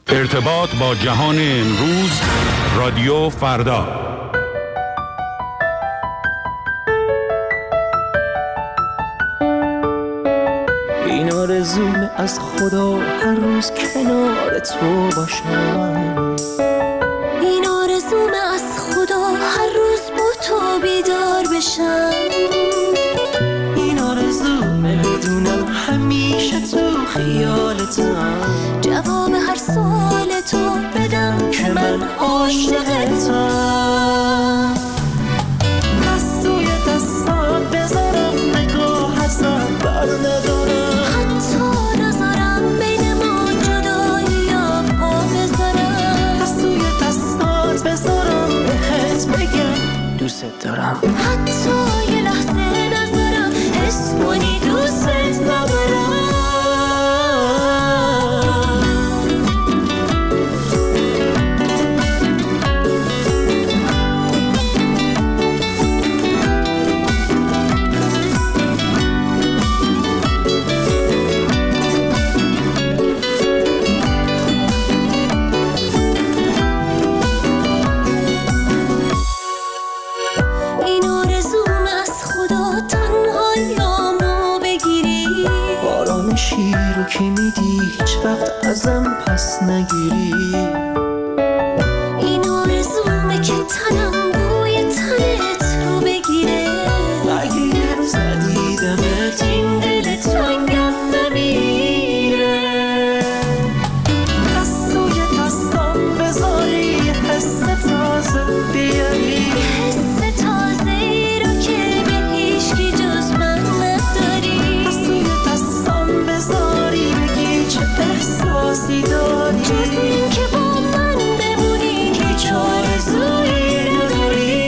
ارتباط با جهان امروز، رادیو فردا. این آرزومه از خدا هر روز کنار تو باشم. این آرزومه از خدا هر روز با تو بیدار بشم. این آرزومه بدونم همیشه تو خیالتم. جواب هر سوال تو بدم که من عاشقتم. دستوی دستات بذارم نگاه ازم بر ندارم. حتی نذارم بین ما جدایی یا پا بذارم. دستوی دستات بذارم بهت بگم دوست دارم. حتی یه لحظه نذارم حس کنی دوست ندارم. شیر رو که میدی هیچ وقت ازم پس نگیری. این آرزومه که تنم بوی تنت رو بگیره. اگه یه روز ندیدمت این دل تنگم نمیره. دستوی دستم بذاری حس تازه بیاری. حس تازه ای رو که به هیچکی جز من نداری. دستوی دستم بذاری بگی چه احساسی داری. جز این که با من بمونی هیچ آرزویی نداری.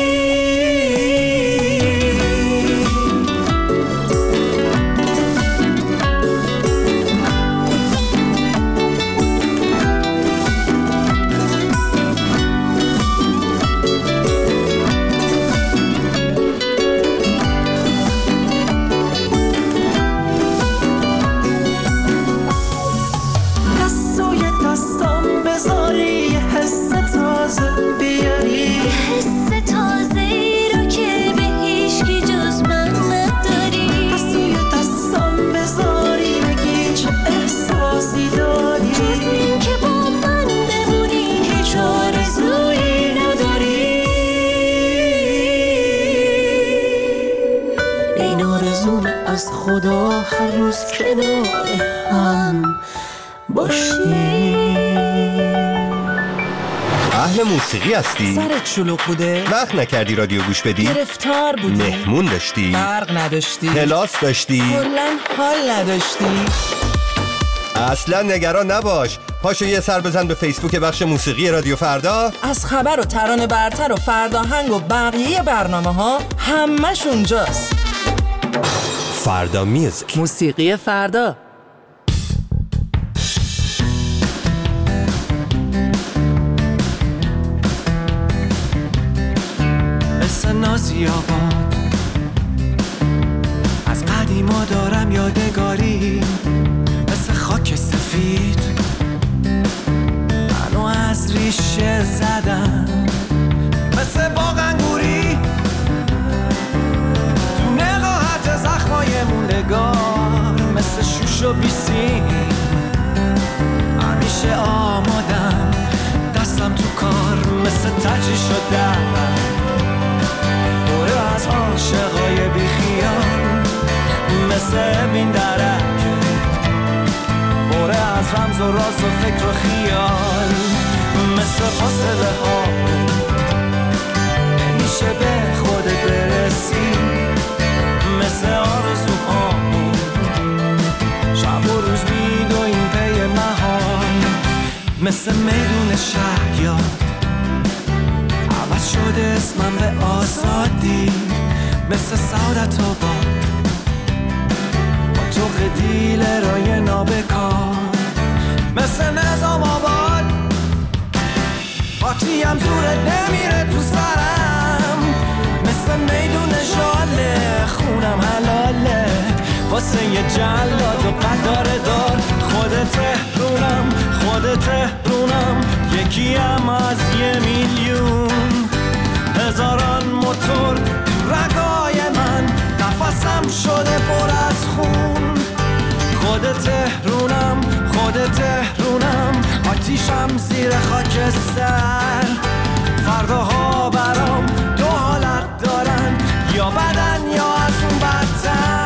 از خدا هر روز کنار هم باشیم. اهل موسیقی هستی؟ سرت شلوغ بوده؟ وقت نکردی رادیو گوش بدی؟ گرفتار بودی؟ مهمون داشتی؟ برق نداشتی؟ کلاس داشتی؟ کلاً حال نداشتی؟ اصلا نگران نباش، پاشو یه سر بزن به فیسبوک بخش موسیقی رادیو فردا. از خبر و ترانه برتر و فرداهنگ و بقیه برنامه ها همش اونجاست. فردا میوزیک، موسیقی فردا. مثل نازیابان از قدیما دارم یادگاری. مثل خاک سفید منو از ریشه زدم. مثل باغ انگوری تو نقاهت زخمای موندگار. مثل شوش و بیسیم همیشه آمادم، دستم تو کار. مثل تجی شدم بره از عاشقای بیخیال. مثل امین درک بره از رمز و راز و فکر و خیال. مثل فاصله ها نمیشه به خودت برسی. مثل آرزوها شب و روز میدویم پی محال. مثل میدون شهریاد عوض شده اسمم به آزادی. مثل سعادت آباد با تو دیل رای نابکار. مثل نظام آباد پاچیم زورت نمیره تو سرم. مثل میدون ژاله خونم حلاله واسه یه جلاد و قدار دار. خودت رونم خودت خودت تهرونم خودت تهرونم آتیشم زیر خاکستر فرداها برام دو حالت دارن یا بدن یا از اون بدتر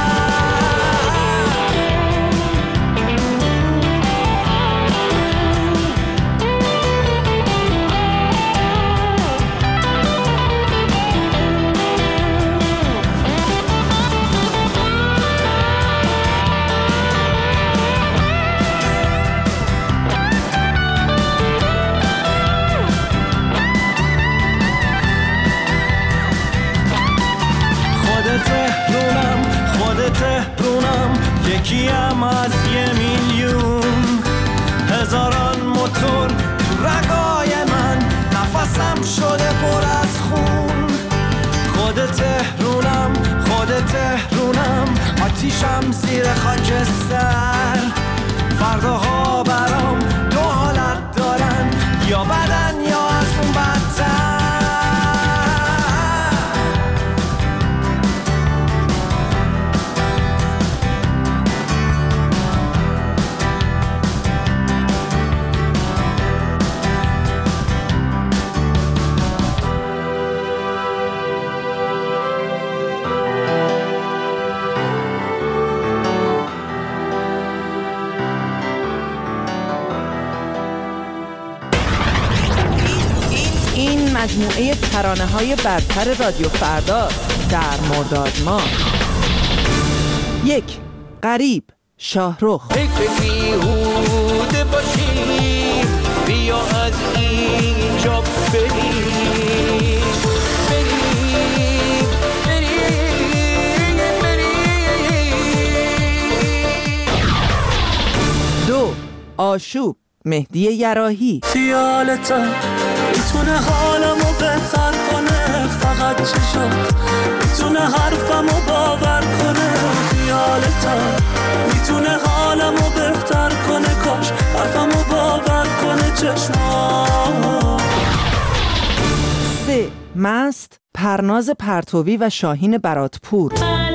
تهرونم یکیم از 1,000,000 هزاران موتور تو رگای من نفسم شده پر از خون خودت تهرونم خودت تهرونم آتیشم زیر خاکستر فرداها برام دو حالت دارن یا بدن یا از اون بدتر مجموعه ترانه‌های برتر رادیو فردا در مرداد ماه. 1. غریب شاهرخ. فکر بیهوده باشی بیا از اینجا بریم 2. آشوب مهدی یراحی. خیالتا میتونه حالمو بهتر کنه فقط چشم میتونه حرفمو باور کنه خیالتا میتونه حالمو بهتر کنه کاش حرفمو باور کنه چشمام 3. مست پرناز پرتوی و شاهین براتپور.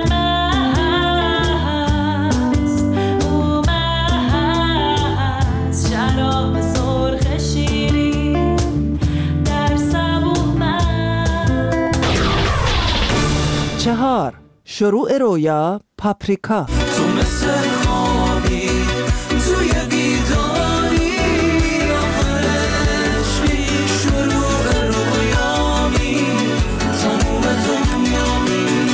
چهار شروع رویا پاپریکا. تو مثل خوابی توی بیداری آخرشی شروع رویامی تموم دنیامی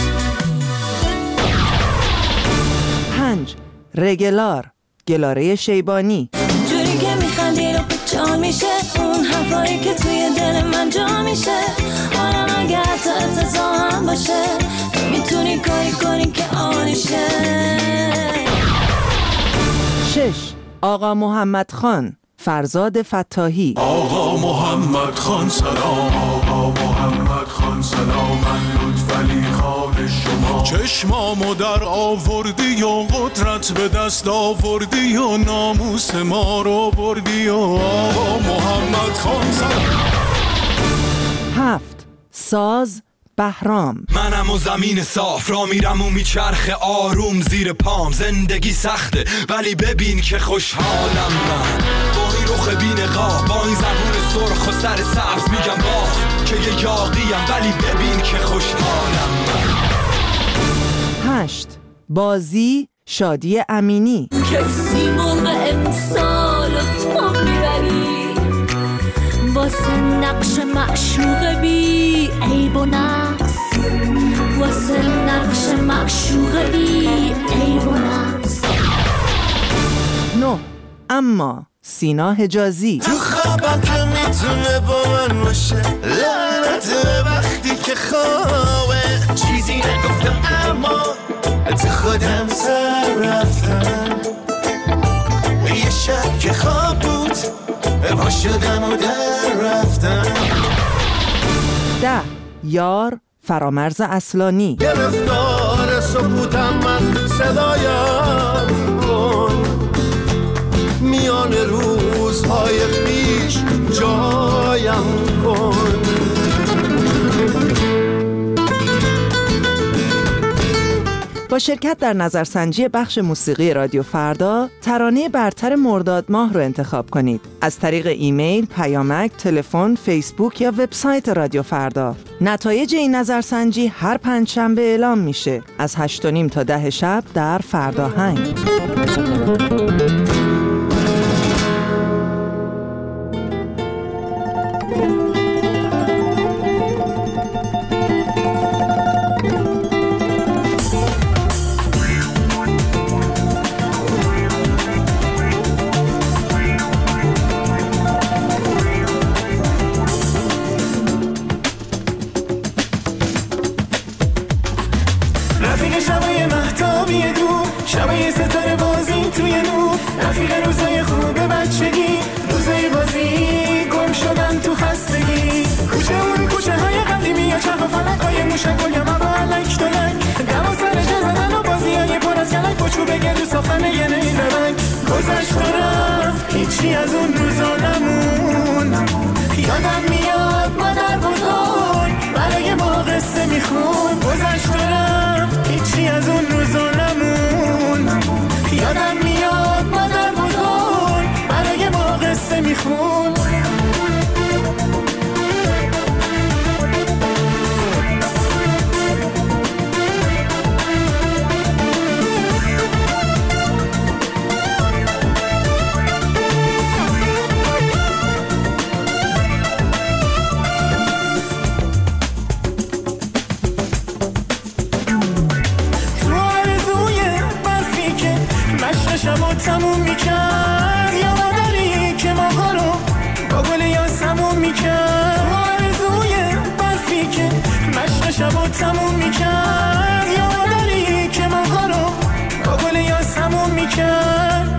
5 رگلار گلاره شیبانی. جوری که میخندی رو جا میشه اون حرفایی که توی دل من جا میشه حالا اگر تا افتضاح هم باشه تو میتونی کاری کنی که آنیشه 6 آقا محمد خان فرزاد فتاحی. آقا محمد خان سلام آقا محمد خان سلام من لطفعلی خان شما چشمامو در آوردی و قدرت به دست آوردی و ناموس ما رو بردی و آقا محمد خان سلام 7 ساز بهرام. منم و زمین صاف را میرم و میچرخه آروم زیر پام زندگی سخته ولی ببین که خوشحالم من با این رخ بی‌نقاب با این زبون سرخ و سر سبز میگم باز که یه یاقیم ولی ببین که خوشحالم من 8 بازی شادی امینی. کسی موقع امسال تو میبری واسه نقش معشوق بی عیب و نقص واسه نقش معشوق بی عیب و نقص 9 اما سینا حجازی. تو خوابم که میتونه با من باشه لعنت وقتی که خوابه چیزی نگفتم اما تو خودم سر رفتم یه شب که خواب بود پا شدم و در رفتم 10 یار فرامرز اصلانی. گرفتار سکوتم من صدایم کن میان روزهای پیش جایم کن با شرکت در نظرسنجی بخش موسیقی رادیو فردا ترانه برتر مرداد ماه رو انتخاب کنید. از طریق ایمیل، پیامک، تلفن، فیسبوک یا وبسایت رادیو فردا. نتایج این نظرسنجی هر پنجشنبه اعلام میشه از 8:30 تا 10 شب در فرداهنگ. شبای ستاره بازی توی نور، رفیق روزای خوب بچگی، روزای بازی گم شدن تو خستگی. کوچه اون کوچه های قدیمی یا چرخ و فلک های موشک و یما با علک دلک، دما سر جه زدن و بازی های پر از کلک با چوب گلو ساختن یه نهی ببک. گذشت و رفت هیچی از اون روزا نمون، یادم میاد مادر بزرگ برای ما قصه میخون. گذشت و رفت هیچی از اون روزا نمون، یادم میاد مادر بزرگ برای ما قصه میخون. شبا تموم میکرد یا مادری که ماها رو با گل یاسمون میکرد. آرزوی برفی که مشق شبا تموم میکرد یا مادری که ماها رو با گل یاسمون میکرد.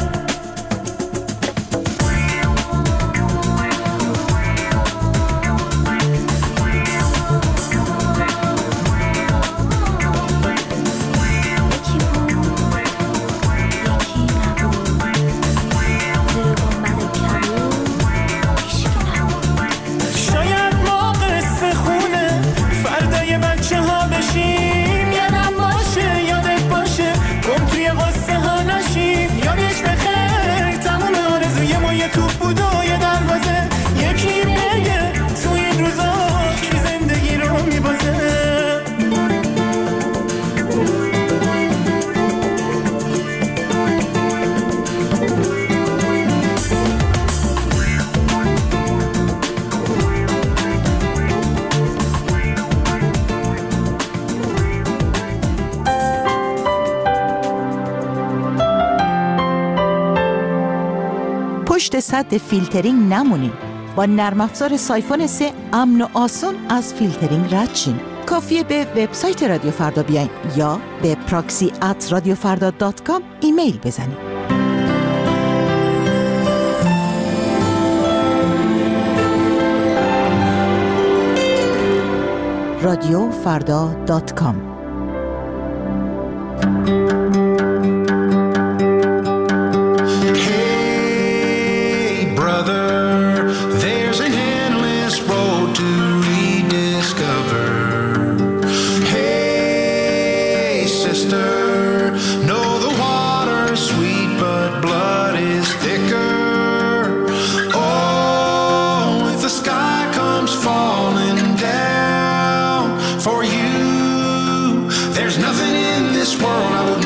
پشت سد فیلترینگ نمونید. با نرم افزار سایفون 3 امن و آسون از فیلترینگ رد شین. کافیه به وبسایت رادیو فردا بیاین یا به proxy@radiofarda.com ایمیل بزنید. radiofarda.com. There's nothing in this world I would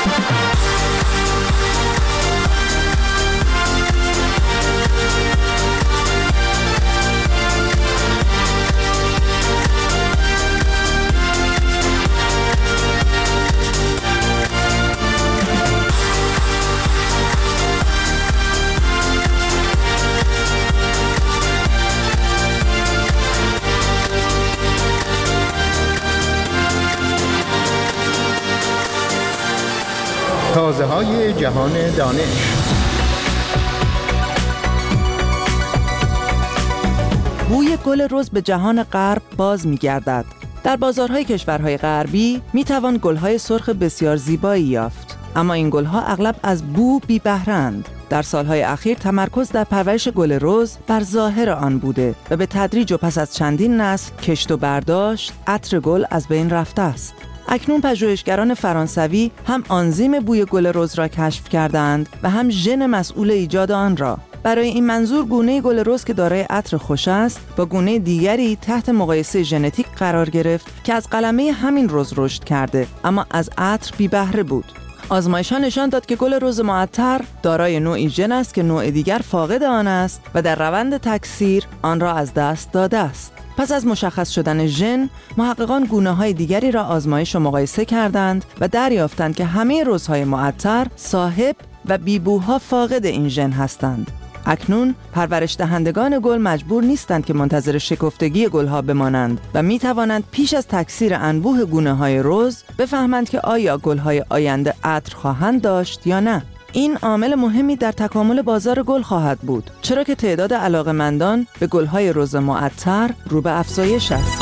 تازه‌های جهان دانش. بوی گل رز به جهان غرب باز می‌گردد. در بازارهای کشورهای غربی می‌توان گل‌های سرخ بسیار زیبایی یافت، اما این گل‌ها اغلب از بو بی بهره‌اند. در سالهای اخیر تمرکز در پرورش گل رز بر ظاهر آن بوده و به تدریج و پس از چندین نسل کشت و برداشت عطر گل از بین رفته است. اکنون پژوهشگران فرانسوی هم آنزیم بوی گل رز را کشف کردند و هم ژن مسئول ایجاد آن را. برای این منظور گونه گل رز که دارای عطر خوش است با گونه دیگری تحت مقایسه ژنتیک قرار گرفت که از قلمه همین رز رشد کرده اما از عطر بی بهره بود. آزمایش‌ها نشان داد که گل رز معطر دارای نوعی ژن است که نوع دیگر فاقد آن است و در روند تکثیر آن را از دست داده است. پس از مشخص شدن ژن، محققان گونه‌های دیگری را آزمایش و مقایسه کردند و دریافتند که همه رزهای معطر صاحب و بیبوها فاقد این ژن هستند. اکنون پرورش دهندگان گل مجبور نیستند که منتظر شکفتگی گلها بمانند و می توانند پیش از تکثیر انبوه گونه‌های رز بفهمند که آیا گلهای آینده عطر خواهند داشت یا نه. این عامل مهمی در تکامل بازار گل خواهد بود، چرا که تعداد علاقه‌مندان به گل‌های رز معطر رو به افزایش است.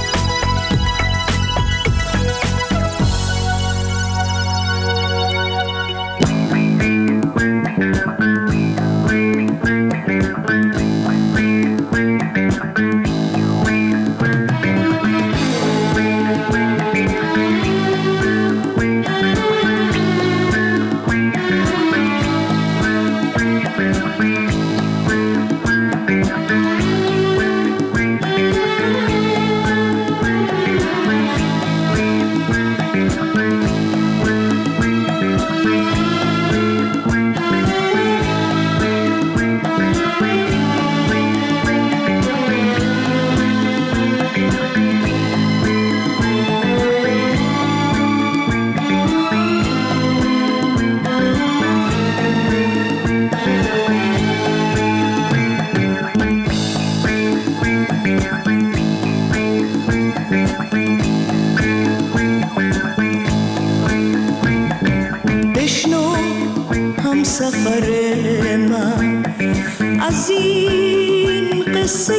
سفر من از این قصه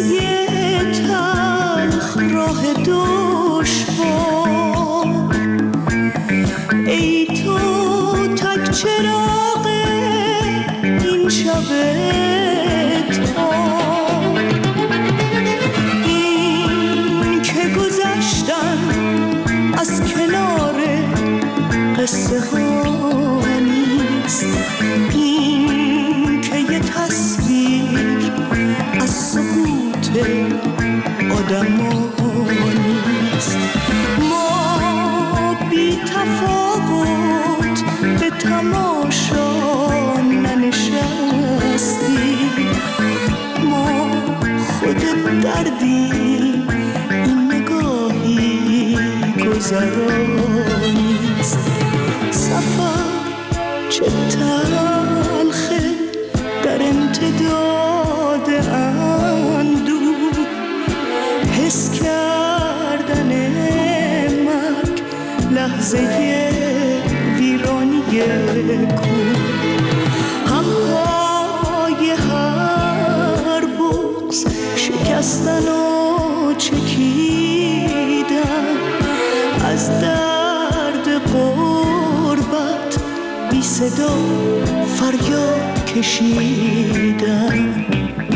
تلخ راه دشوار، ای تو تک چراغ این شب تار، این که گذشتن از کنار قصه ها نیست، این که یه تصویر از سکوت آدم ها نیست. ما بی تفاوت به تماشا ننشستیم، ما خود دردیم، این نگاهی گذرانیست. سفر چه تلخه در امتداد اندوه، حس کردن مرگ لحظه ویرانی کوه، همهای هر بغض شکستن و چکیدن، از درد غربت بی صدا فریاد کشیدن.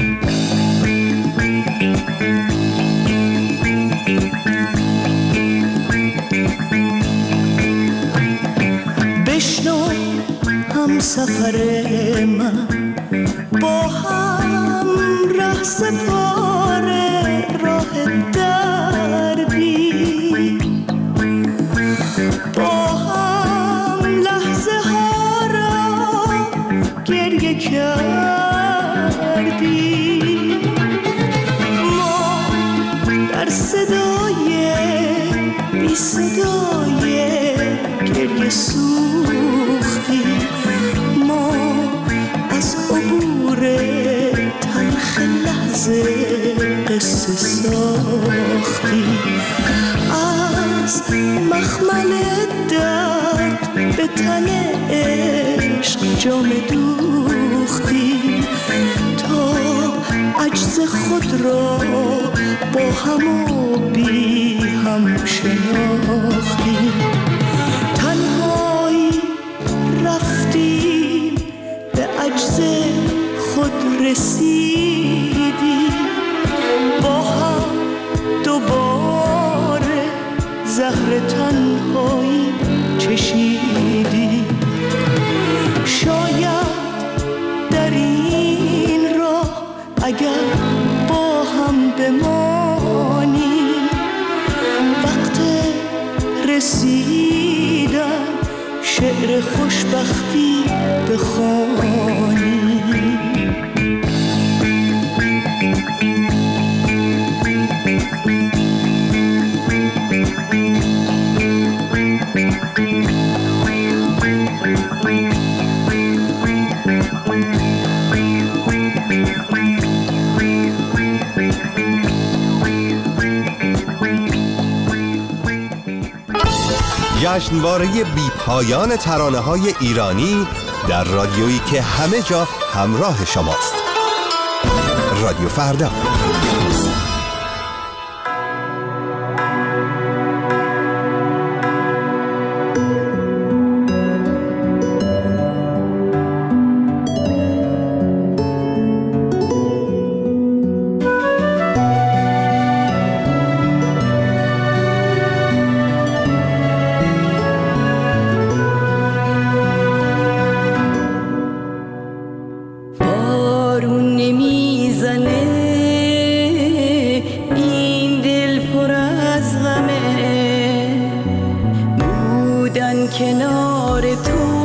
بشنو هم سفر من با هم ره سپاره راه دردی، با هم لحظه سوختی، ما از عبور تلخ لحظه قصه ساختی، از مخمل درد به تن عشق جام دوختی، تا عجز خود را با هم و بی هم شناختی، تنهایی رفتیم به عجز خود رسیدیم، با هم دوباره زهر تنهایی چشیدیم، شاید در این راه اگر با هم بمانی، وقت رسیدن شعر خوشبختی بخوانی. جشنواره بی پایان ترانه‌های ایرانی در رادیویی که همه جا همراه شماست. رادیو فردا. کنار تو